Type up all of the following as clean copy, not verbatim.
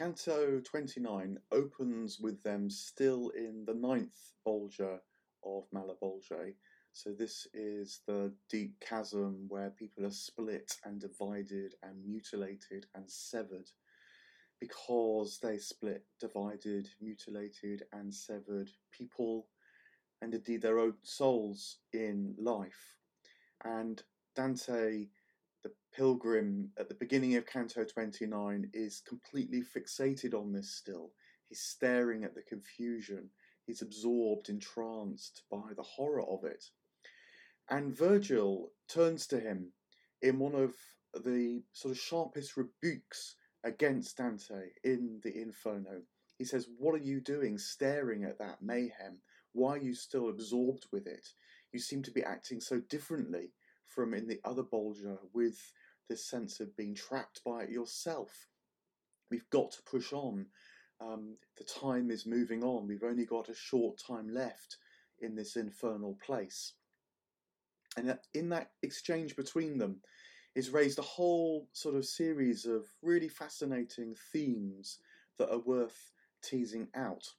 Canto 29 opens with them still in the ninth Bolgia of Malebolge. So this is the deep chasm where people are split and divided and mutilated and severed because they split, divided, mutilated and severed people and indeed their own souls in life. And Dante, the pilgrim, at the beginning of Canto 29, is completely fixated on this still. He's staring at the confusion. He's absorbed, entranced by the horror of it. And Virgil turns to him in one of the sort of sharpest rebukes against Dante in the Inferno. He says, "What are you doing staring at that mayhem? Why are you still absorbed with it? You seem to be acting so differently from in the other Bolgia, with this sense of being trapped by it yourself. We've got to push on. The time is moving on. We've only got a short time left in this infernal place." And in that exchange between them is raised a whole sort of series of really fascinating themes that are worth teasing out.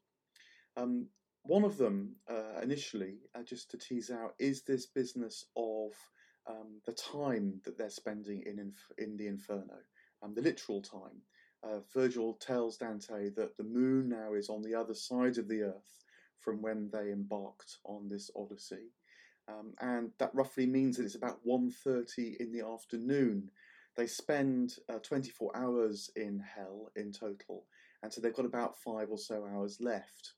One of them, initially, just to tease out, is this business of the time that they're spending in the Inferno, the literal time. Virgil tells Dante that the moon now is on the other side of the earth from when they embarked on this Odyssey. And that roughly means that it's about 1:30 in the afternoon. They spend 24 hours in hell in total, and so they've got about 5 or so hours left.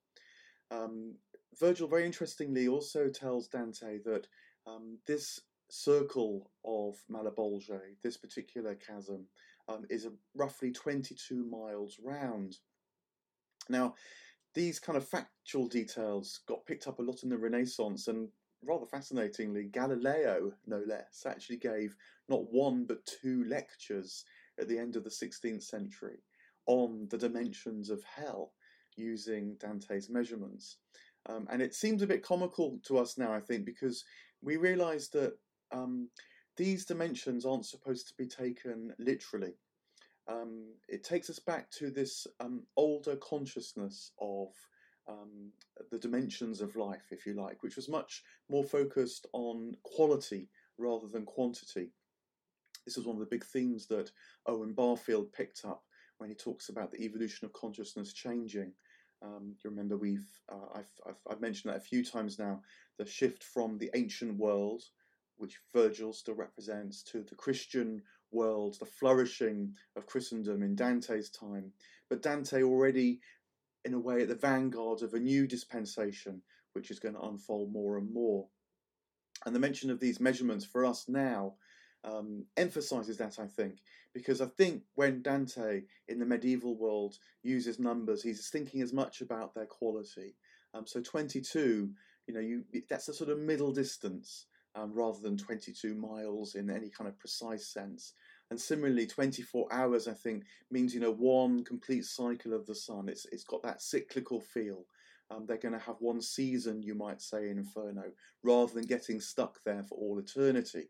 Virgil, very interestingly, also tells Dante that this circle of Malebolge, this particular chasm, is roughly 22 miles round. Now, these kind of factual details got picked up a lot in the Renaissance, and rather fascinatingly, Galileo, no less, actually gave not one but 2 lectures at the end of the 16th century on the dimensions of hell using Dante's measurements. And it seems a bit comical to us now, I think, because we realise that these dimensions aren't supposed to be taken literally. It takes us back to this older consciousness of the dimensions of life, if you like, which was much more focused on quality rather than quantity. This was one of the big themes that Owen Barfield picked up when he talks about the evolution of consciousness changing. You remember I've mentioned that a few times now, the shift from the ancient world, which Virgil still represents, to the Christian world, the flourishing of Christendom in Dante's time. But Dante already, in a way, at the vanguard of a new dispensation, which is going to unfold more and more. And the mention of these measurements for us now emphasizes that, I think, because I think when Dante in the medieval world uses numbers, he's thinking as much about their quality. So 22, that's a sort of middle distance rather than 22 miles in any kind of precise sense. And similarly, 24 hours, I think, means, one complete cycle of the sun. It's got that cyclical feel. They're going to have one season, you might say, in Inferno, rather than getting stuck there for all eternity.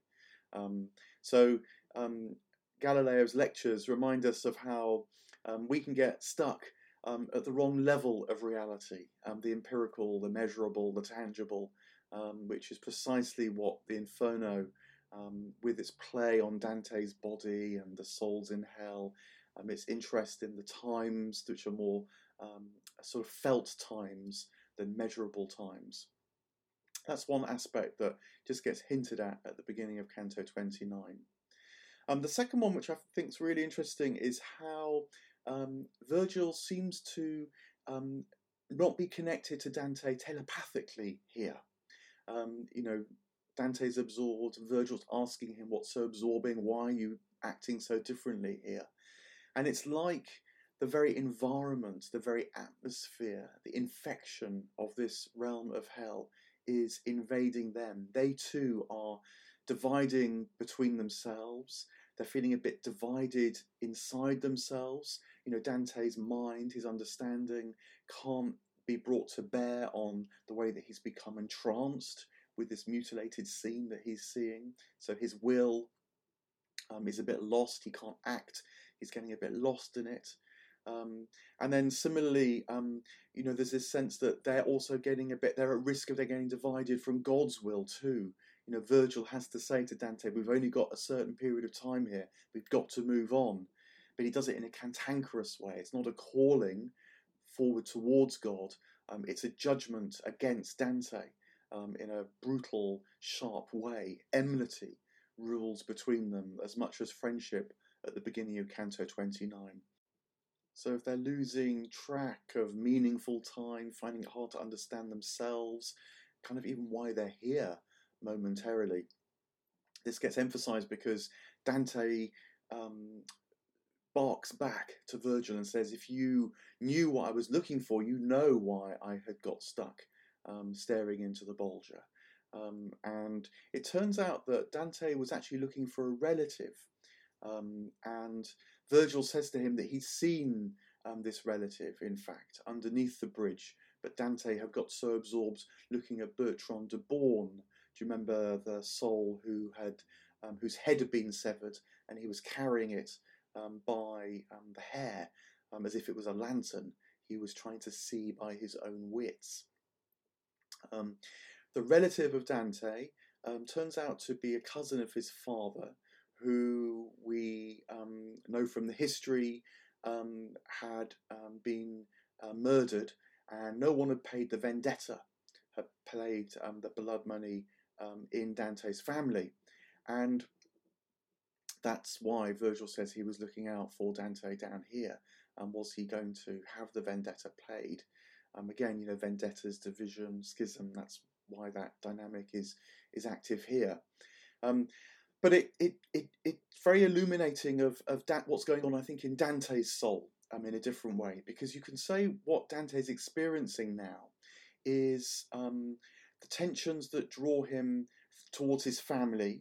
So Galileo's lectures remind us of how we can get stuck at the wrong level of reality, the empirical, the measurable, the tangible, which is precisely what the Inferno, with its play on Dante's body and the souls in hell, its interest in the times, which are more sort of felt times than measurable times. That's one aspect that just gets hinted at the beginning of Canto 29. The second one, which I think is really interesting, is how Virgil seems to not be connected to Dante telepathically here. Dante's absorbed, Virgil's asking him what's so absorbing, why are you acting so differently here? And it's like the very environment, the very atmosphere, the infection of this realm of hell is invading them. They too are dividing between themselves. They're feeling a bit divided inside themselves. Dante's mind, his understanding, can't be brought to bear on the way that he's become entranced with this mutilated scene that he's seeing. So his will is a bit lost. He can't act. He's getting a bit lost in it. And then similarly, there's this sense that they're also they're at risk of getting divided from God's will too. Virgil has to say to Dante, we've only got a certain period of time here, we've got to move on. But he does it in a cantankerous way. It's not a calling forward towards God, it's a judgment against Dante in a brutal, sharp way. Enmity rules between them as much as friendship at the beginning of Canto 29. So if they're losing track of meaningful time, finding it hard to understand themselves, kind of even why they're here momentarily, this gets emphasized because Dante barks back to Virgil and says, if you knew what I was looking for, you know why I had got stuck staring into the Bolgia. And it turns out that Dante was actually looking for a relative. And Virgil says to him that he's seen this relative, in fact, underneath the bridge. But Dante had got so absorbed looking at Bertrand de Born. Do you remember the soul whose head had been severed, and he was carrying it by the hair, as if it was a lantern? He was trying to see by his own wits. The relative of Dante turns out to be a cousin of his father, who we know from the history had been murdered, and no one had paid the vendetta, had paid the blood money in Dante's family. And that's why Virgil says he was looking out for Dante down here. Was he going to have the vendetta paid? Again, vendettas, division, schism, that's why that dynamic is active here. But it's very illuminating of what's going on, I think, in Dante's soul in a different way, because you can say what Dante's experiencing now is the tensions that draw him towards his family,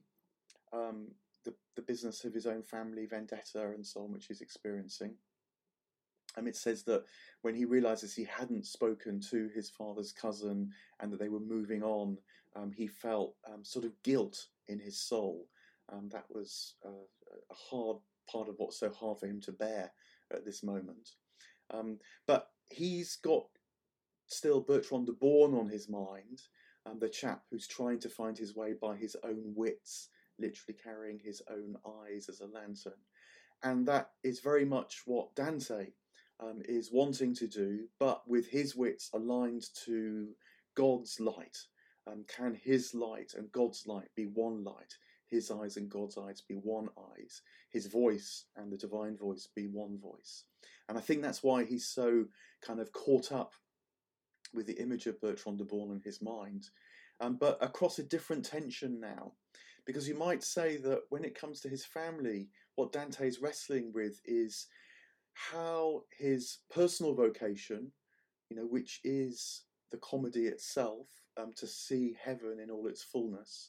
the business of his own family, vendetta and so on, which he's experiencing. It says that when he realizes he hadn't spoken to his father's cousin and that they were moving on, he felt sort of guilt in his soul. That was a hard part of what's so hard for him to bear at this moment. But he's got still Bertrand de Born on his mind, the chap who's trying to find his way by his own wits, literally carrying his own eyes as a lantern. And that is very much what Dante is wanting to do, but with his wits aligned to God's light. Can his light and God's light be one light? His eyes and God's eyes be one eyes? His voice and the divine voice be one voice? And I think that's why he's so kind of caught up with the image of Bertrand de Born in his mind, but across a different tension now. Because you might say that when it comes to his family, what Dante is wrestling with is how his personal vocation, which is the comedy itself, to see heaven in all its fullness,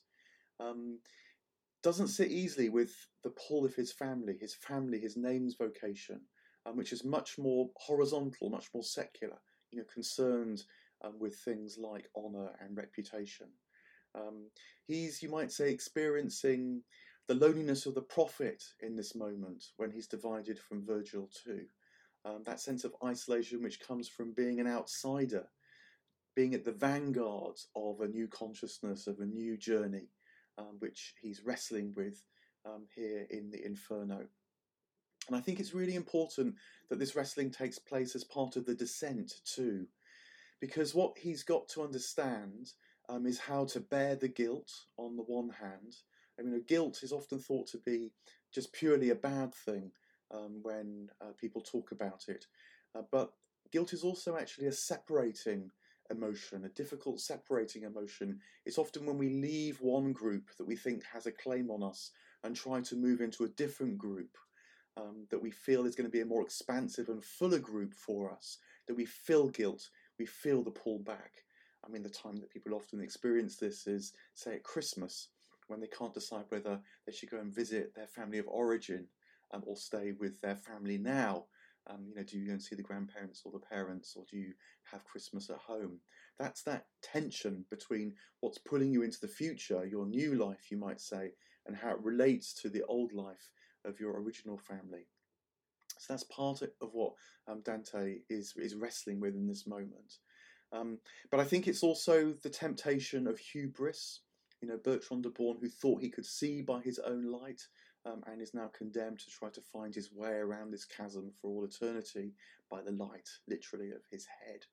doesn't sit easily with the pull of his family, his name's vocation, which is much more horizontal, much more secular, concerned with things like honour and reputation. He's, you might say, experiencing the loneliness of the prophet in this moment when he's divided from Virgil too. That sense of isolation which comes from being an outsider, being at the vanguard of a new consciousness, of a new journey, which he's wrestling with here in the Inferno. And I think it's really important that this wrestling takes place as part of the descent too, because what he's got to understand is how to bear the guilt on the one hand. Guilt is often thought to be just purely a bad thing when people talk about it. But guilt is also actually a separating emotion, a difficult separating emotion. It's often when we leave one group that we think has a claim on us and try to move into a different group that we feel is going to be a more expansive and fuller group for us, that we feel guilt, we feel the pull back. The time that people often experience this is, say, at Christmas, when they can't decide whether they should go and visit their family of origin or stay with their family now. Do you go and see the grandparents or the parents, or do you have Christmas at home? That's that tension between what's pulling you into the future, your new life, you might say, and how it relates to the old life of your original family. So that's part of what Dante is wrestling with in this moment. But I think it's also the temptation of hubris. You know, Bertrand de Born, who thought he could see by his own light, and is now condemned to try to find his way around this chasm for all eternity by the light, literally, of his head.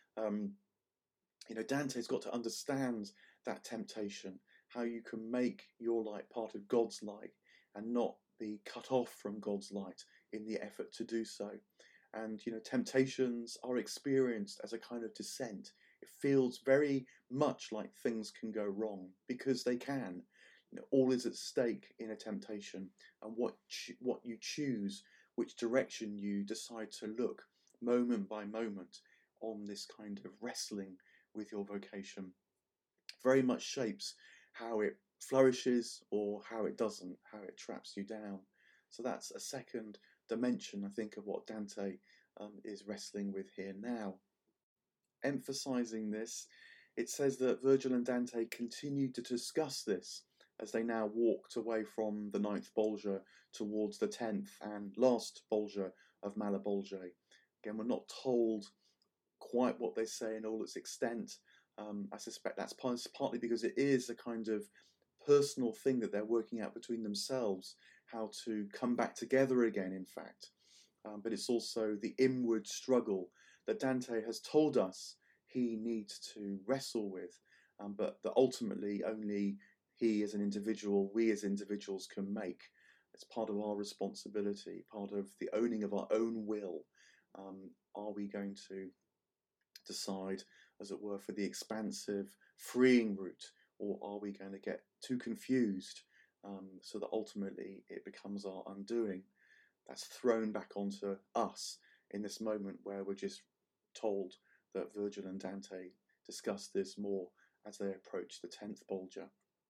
You know, Dante's got to understand that temptation, how you can make your light part of God's light and not be cut off from God's light in the effort to do so. And, you know, temptations are experienced as a kind of descent. It feels very much like things can go wrong, because they can. You know, all is at stake in a temptation, and what you choose, which direction you decide to look, moment by moment, on this kind of wrestling with your vocation, very much shapes how it flourishes or how it doesn't, how it traps you down. So that's a second dimension, I think, of what Dante is wrestling with here now. Emphasizing this, it says that Virgil and Dante continued to discuss this as they now walked away from the ninth Bolgia towards the 10th and last Bolgia of Malebolge. Again, we're not told quite what they say in all its extent. I suspect that's partly because it is a kind of personal thing that they're working out between themselves, how to come back together again, in fact. But it's also the inward struggle that Dante has told us he needs to wrestle with, but that ultimately only he as an individual, we as individuals can make. It's part of our responsibility, part of the owning of our own will. Are we going to decide, as it were, for the expansive, freeing route, or are we going to get too confused so that ultimately it becomes our undoing? That's thrown back onto us in this moment where we're just told that Virgil and Dante discuss this more as they approach the 10th Bolgia.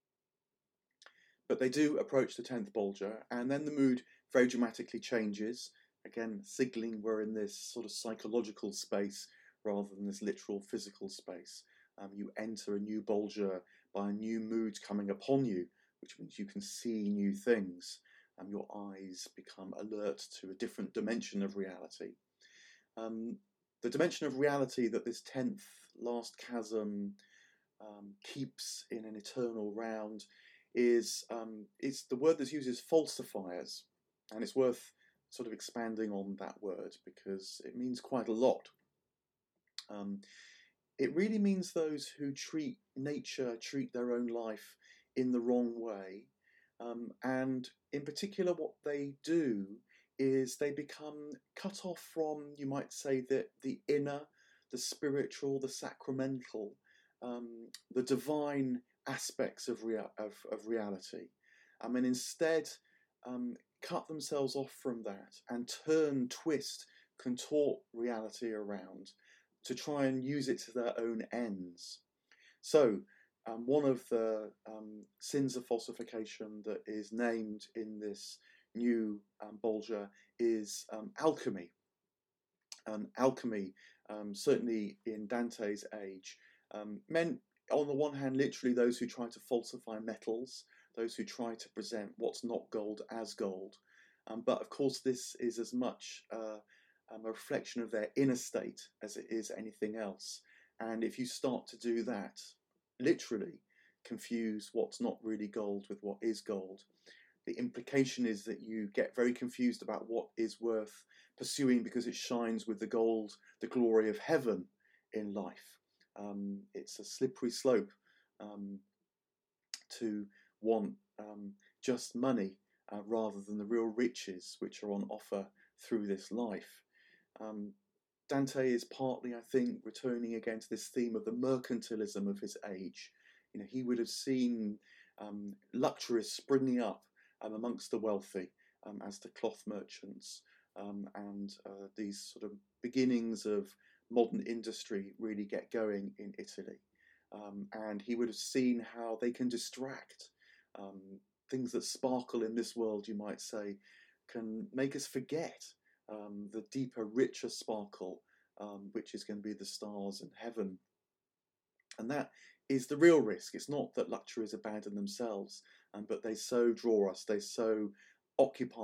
But they do approach the 10th Bolgia, and then the mood very dramatically changes, again signaling we're in this sort of psychological space rather than this literal physical space. You enter a new Bolgia by a new mood coming upon you, which means you can see new things. Your eyes become alert to a different dimension of reality. The dimension of reality that this 10th last chasm keeps in an eternal round is it's the word that's used is falsifiers, and it's worth sort of expanding on that word because it means quite a lot. It really means those who treat nature, treat their own life in the wrong way. And in particular, what they do is they become cut off from, you might say, the inner, the spiritual, the sacramental, the divine aspects of reality. And instead cut themselves off from that and twist, contort reality around to try and use it to their own ends. So, one of the sins of falsification that is named in this new Bolgia is alchemy. Alchemy, certainly in Dante's age, meant, on the one hand, literally those who try to falsify metals, those who try to present what's not gold as gold. But of course, this is as much a reflection of their inner state as it is anything else. And if you start to do that, literally confuse what's not really gold with what is gold, the implication is that you get very confused about what is worth pursuing because it shines with the gold, the glory of heaven in life. It's a slippery slope to want just money rather than the real riches which are on offer through this life. Dante is partly, I think, returning again to this theme of the mercantilism of his age. You know, he would have seen luxuries springing up amongst the wealthy as the cloth merchants and these sort of beginnings of modern industry really get going in Italy. And he would have seen how they can distract. Things that sparkle in this world, you might say, can make us forget the deeper, richer sparkle, which is going to be the stars and heaven. And that is the real risk. It's not that luxuries are bad in themselves, but they so draw us, they so occupy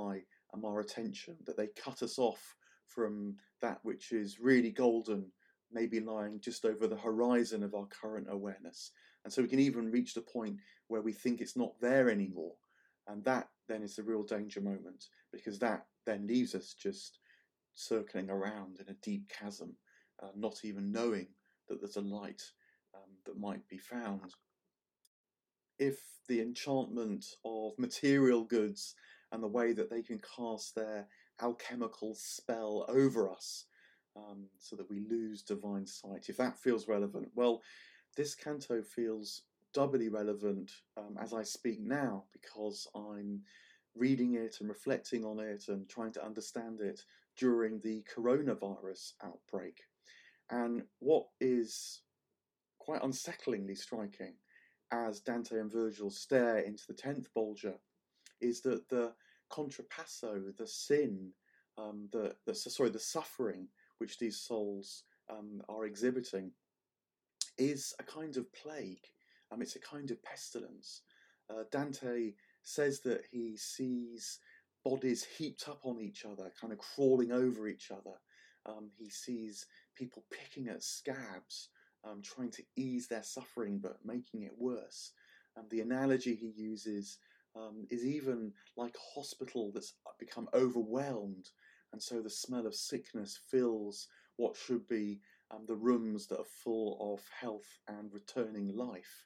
our attention, that they cut us off from that which is really golden, maybe lying just over the horizon of our current awareness. And so we can even reach the point where we think it's not there anymore. And that then is the real danger moment, because that then leaves us just circling around in a deep chasm, not even knowing that there's a light that might be found. If the enchantment of material goods and the way that they can cast their alchemical spell over us, so that we lose divine sight, if that feels relevant, well, this canto feels doubly relevant as I speak now, because I'm reading it and reflecting on it and trying to understand it during the coronavirus outbreak. And what is quite unsettlingly striking as Dante and Virgil stare into the 10th Bolgia is that the contrapasso, the sin, the suffering which these souls are exhibiting is a kind of plague. It's a kind of pestilence. Dante says that he sees bodies heaped up on each other, kind of crawling over each other. He sees people picking at scabs, trying to ease their suffering but making it worse. The analogy he uses is even like a hospital that's become overwhelmed, and so the smell of sickness fills what should be the rooms that are full of health and returning life.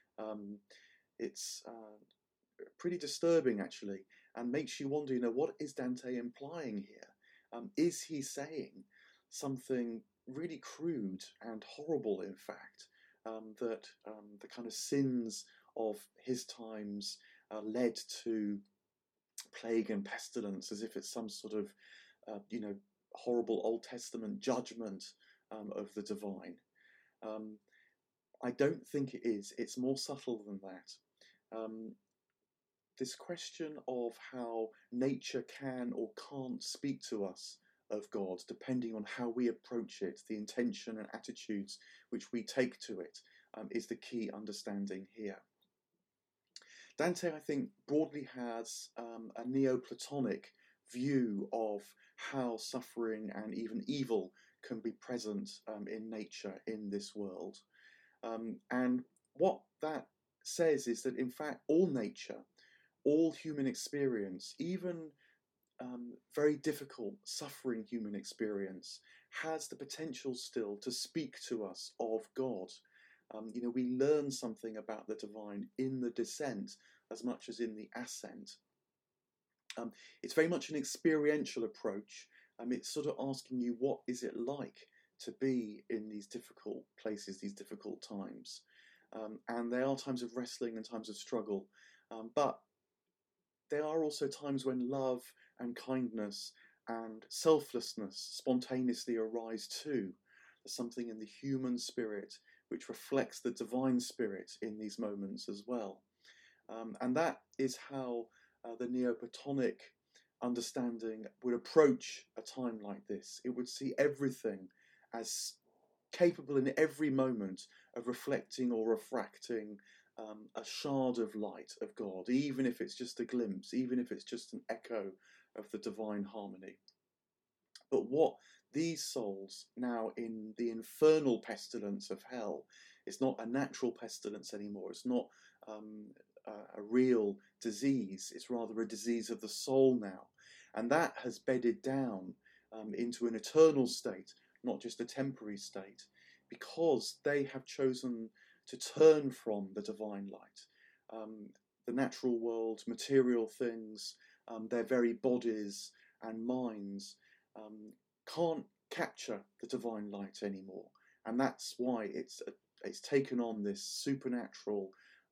It's pretty disturbing, actually, and makes you wonder, what is Dante implying here? Is he saying something really crude and horrible, in fact, that the kind of sins of his times led to plague and pestilence, as if it's some sort of, horrible Old Testament judgment of the divine? I don't think it is. It's more subtle than that. This question of how nature can or can't speak to us of God, depending on how we approach it, the intention and attitudes which we take to it, is the key understanding here. Dante, I think, broadly has a Neoplatonic view of how suffering and even evil can be present in nature, in this world. And what that says is that, in fact, all nature, all human experience, even very difficult, suffering human experience, has the potential still to speak to us of God. We learn something about the divine in the descent as much as in the ascent. It's very much an experiential approach. It's sort of asking you, what is it like to be in these difficult places, these difficult times? And there are times of wrestling and times of struggle, but there are also times when love and kindness and selflessness spontaneously arise too. There's something in the human spirit which reflects the divine spirit in these moments as well. And that is how the Neoplatonic understanding would approach a time like this. It would see everything as capable in every moment of reflecting or refracting a shard of light of God, even if it's just a glimpse, even if it's just an echo of the divine harmony. But what these souls, now in the infernal pestilence of hell, it's not a natural pestilence anymore. It's not a real disease. It's rather a disease of the soul now. And that has bedded down into an eternal state, not just a temporary state, because they have chosen to turn from the divine light. The natural world, material things, their very bodies and minds can't capture the divine light anymore. And that's why it's taken on this supernatural,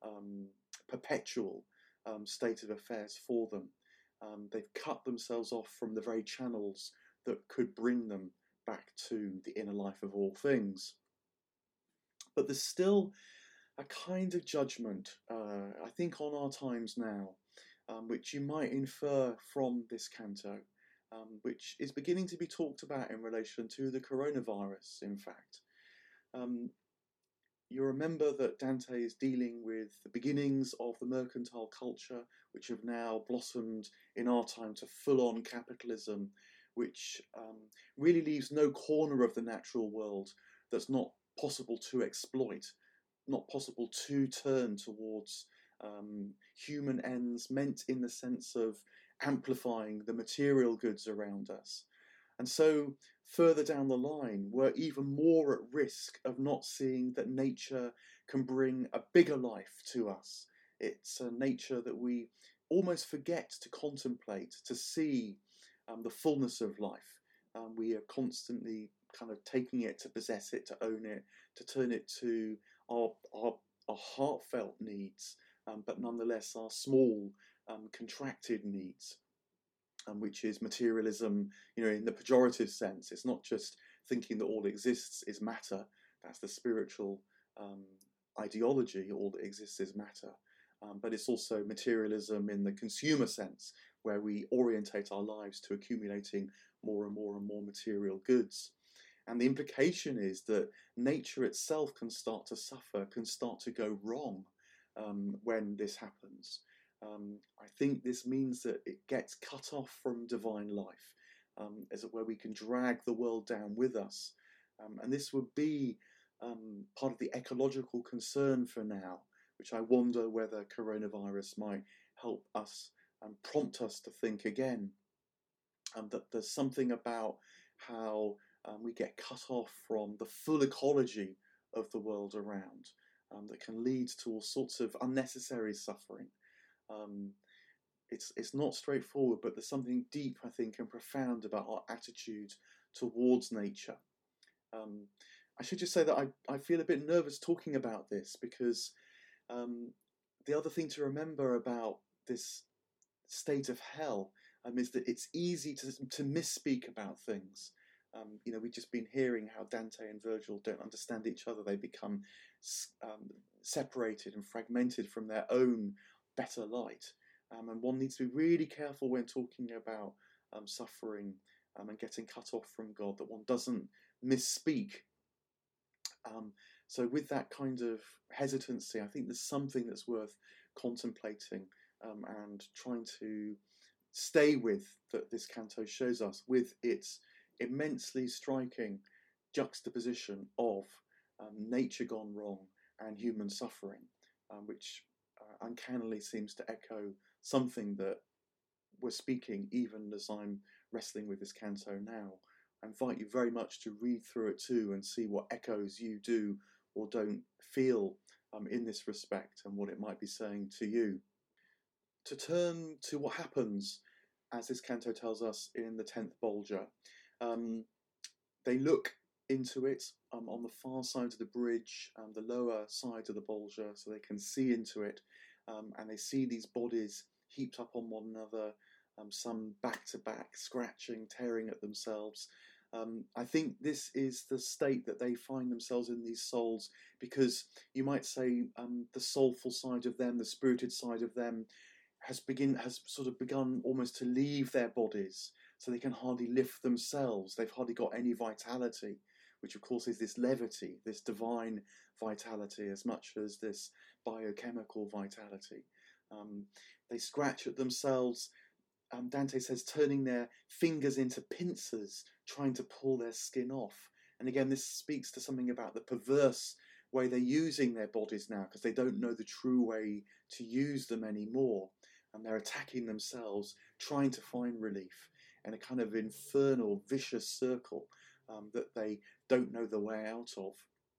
perpetual state of affairs for them. They've cut themselves off from the very channels that could bring them back to the inner life of all things. But there's still a kind of judgment, I think, on our times now, which you might infer from this canto, which is beginning to be talked about in relation to the coronavirus, in fact. You remember that Dante is dealing with the beginnings of the mercantile culture, which have now blossomed in our time to full-on capitalism, which really leaves no corner of the natural world that's not possible to exploit, not possible to turn towards human ends, meant in the sense of amplifying the material goods around us. And so further down the line, we're even more at risk of not seeing that nature can bring a bigger life to us. It's a nature that we almost forget to contemplate, to see the fullness of life. We are constantly kind of taking it to possess it, to own it, to turn it to our heartfelt needs, but nonetheless our small, contracted needs. Which is materialism, in the pejorative sense. It's not just thinking that all that exists is matter. That's the spiritual ideology. All that exists is matter. But it's also materialism in the consumer sense, where we orientate our lives to accumulating more and more and more material goods. And the implication is that nature itself can start to suffer, can start to go wrong when this happens. I think this means that it gets cut off from divine life, as it were. We can drag the world down with us. And this would be part of the ecological concern for now, which I wonder whether coronavirus might help us and prompt us to think again. That there's something about how we get cut off from the full ecology of the world around that can lead to all sorts of unnecessary suffering. It's not straightforward, but there's something deep, I think, and profound about our attitude towards nature. I should just say that I feel a bit nervous talking about this because the other thing to remember about this state of hell is that it's easy to misspeak about things. We've just been hearing how Dante and Virgil don't understand each other. They become separated and fragmented from their own better light. And one needs to be really careful when talking about suffering and getting cut off from God, that one doesn't misspeak. So with that kind of hesitancy, I think there's something that's worth contemplating and trying to stay with, that this canto shows us, with its immensely striking juxtaposition of nature gone wrong and human suffering, which uncannily seems to echo something that we're speaking even as I'm wrestling with this canto now. I invite you very much to read through it too and see what echoes you do or don't feel in this respect, and what it might be saying to you. To turn to what happens, as this canto tells us, in the 10th Bolgia. They look into it on the far side of the bridge, the lower side of the Bolgia, so they can see into it, and they see these bodies heaped up on one another, some back to back, scratching, tearing at themselves. I think this is the state that they find themselves in, these souls, because you might say the soulful side of them, the spirited side of them, has sort of begun almost to leave their bodies, so they can hardly lift themselves. They've hardly got any vitality, which of course is this levity, this divine vitality, as much as this biochemical vitality. They scratch at themselves, Dante says, turning their fingers into pincers, trying to pull their skin off. And again, this speaks to something about the perverse way they're using their bodies now, because they don't know the true way to use them anymore. And they're attacking themselves, trying to find relief in a kind of infernal, vicious circle that they don't know the way out of.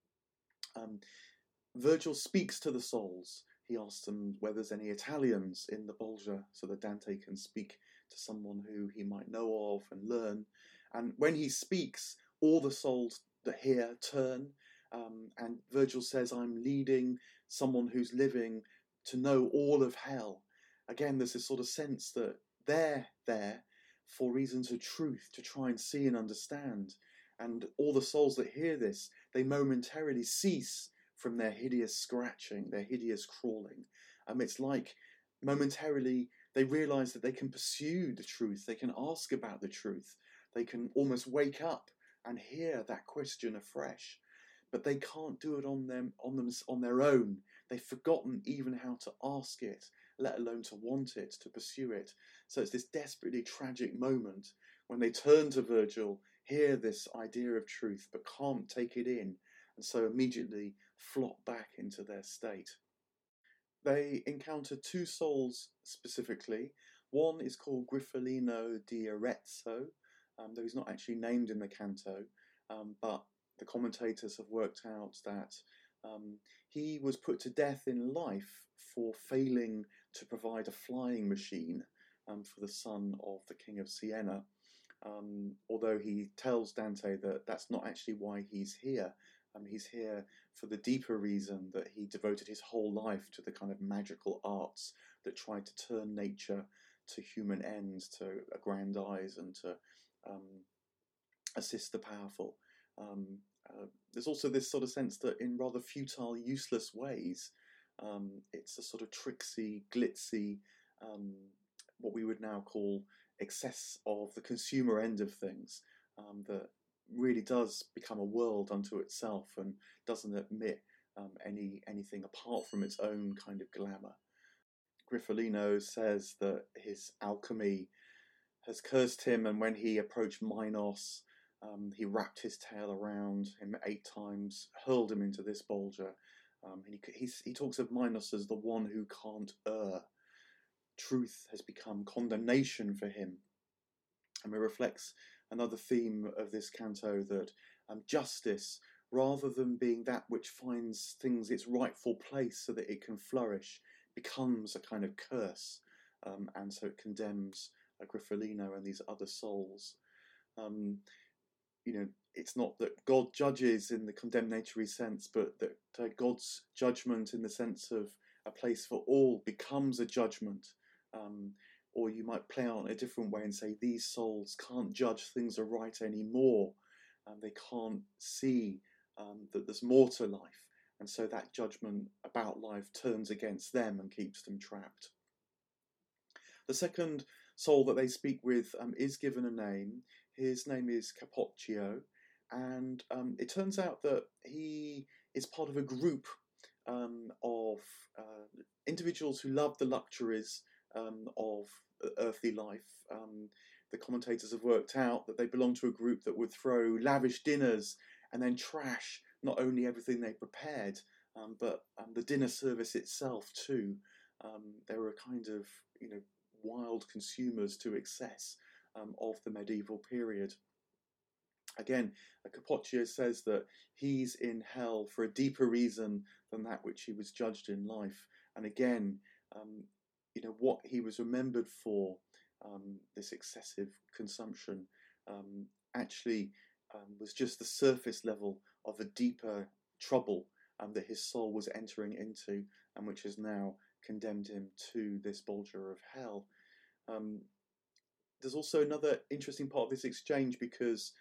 Virgil speaks to the souls. He asks them whether there's any Italians in the Bolgia, so that Dante can speak to someone who he might know of and learn. And when he speaks, all the souls that hear turn, and Virgil says, I'm leading someone who's living to know all of hell. Again, there's this sort of sense that they're there for reasons of truth, to try and see and understand. And all the souls that hear this, they momentarily cease from their hideous scratching, their hideous crawling. It's like momentarily they realise that they can pursue the truth, they can ask about the truth, they can almost wake up and hear that question afresh. but they can't do it on their own. They've forgotten even how to ask it, let alone to want it, to pursue it. So it's this desperately tragic moment when they turn to Virgil, hear this idea of truth, but can't take it in, and so immediately flop back into their state. They encounter two souls specifically. One is called Griffolino di Arezzo, though he's not actually named in the canto, but the commentators have worked out that he was put to death in life for failing to provide a flying machine for the son of the King of Siena, although he tells Dante that that's not actually why he's here. He's here for the deeper reason that he devoted his whole life to the kind of magical arts that tried to turn nature to human ends, to aggrandize and to assist the powerful. There's also this sort of sense that in rather futile, useless ways, it's a sort of tricksy, glitzy, what we would now call excess of the consumer end of things, that really does become a world unto itself and doesn't admit anything apart from its own kind of glamour. Griffolino says that his alchemy has cursed him, and when he approached Minos, he wrapped his tail around him 8 times, hurled him into this Bolgia. He talks of Minos as the one who can't err. Truth has become condemnation for him. And it reflects another theme of this canto, that justice, rather than being that which finds things its rightful place so that it can flourish, becomes a kind of curse, and so it condemns Griffolino and these other souls. It's not that God judges in the condemnatory sense, but that God's judgment in the sense of a place for all becomes a judgment. Or you might play on a different way and say these souls can't judge things are right anymore. They can't see that there's more to life. And so that judgment about life turns against them and keeps them trapped. The second soul that they speak with is given a name. His name is Capocchio. And it turns out that he is part of a group of individuals who love the luxuries of earthly life. The commentators have worked out that they belong to a group that would throw lavish dinners and then trash not only everything they prepared, but the dinner service itself too. They were a kind of wild consumers to excess of the medieval period. Again, Capocchio says that he's in hell for a deeper reason than that which he was judged in life. And again, what he was remembered for, this excessive consumption, actually was just the surface level of a deeper trouble that his soul was entering into, and which has now condemned him to this Bolgia of hell. There's also another interesting part of this exchange, because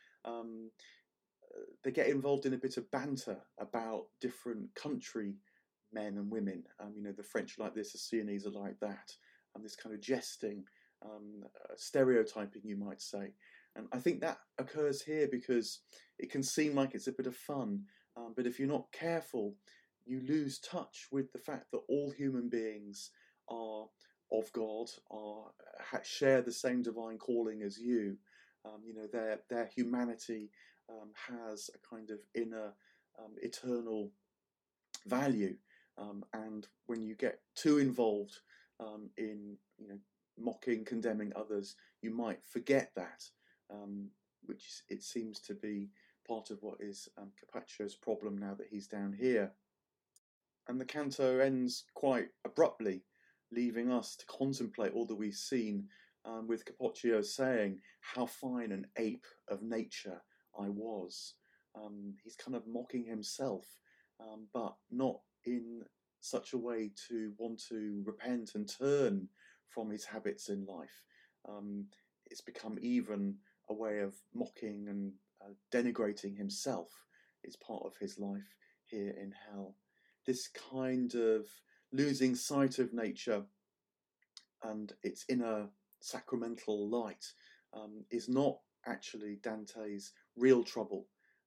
they get involved in a bit of banter about different country men and women. The French are like this, the Sienese are like that, and this kind of jesting, stereotyping, you might say. And I think that occurs here because it can seem like it's a bit of fun, but if you're not careful, you lose touch with the fact that all human beings are of God, share the same divine calling as you. Their humanity has a kind of inner, eternal value, and when you get too involved in mocking, condemning others, you might forget that, which it seems to be part of what is Capoccio's problem now that he's down here. And the canto ends quite abruptly, leaving us to contemplate all that we've seen, with Capocchio saying, "How fine an ape of nature I was." He's kind of mocking himself, but not in such a way to want to repent and turn from his habits in life. It's become even a way of mocking and denigrating himself. It's part of his life here in hell. This kind of losing sight of nature and its inner sacramental light is not actually Dante's real trouble.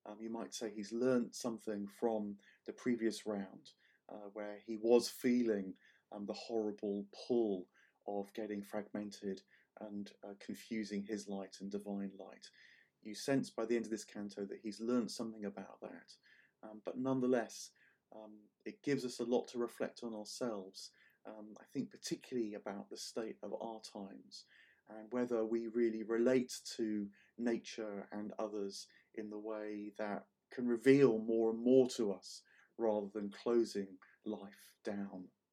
You might say he's learnt something from the previous round, where he was feeling the horrible pull of getting fragmented and confusing his light and divine light. You sense by the end of this canto that he's learnt something about that, but nonetheless, it gives us a lot to reflect on ourselves. I think particularly about the state of our times and whether we really relate to nature and others in the way that can reveal more and more to us rather than closing life down.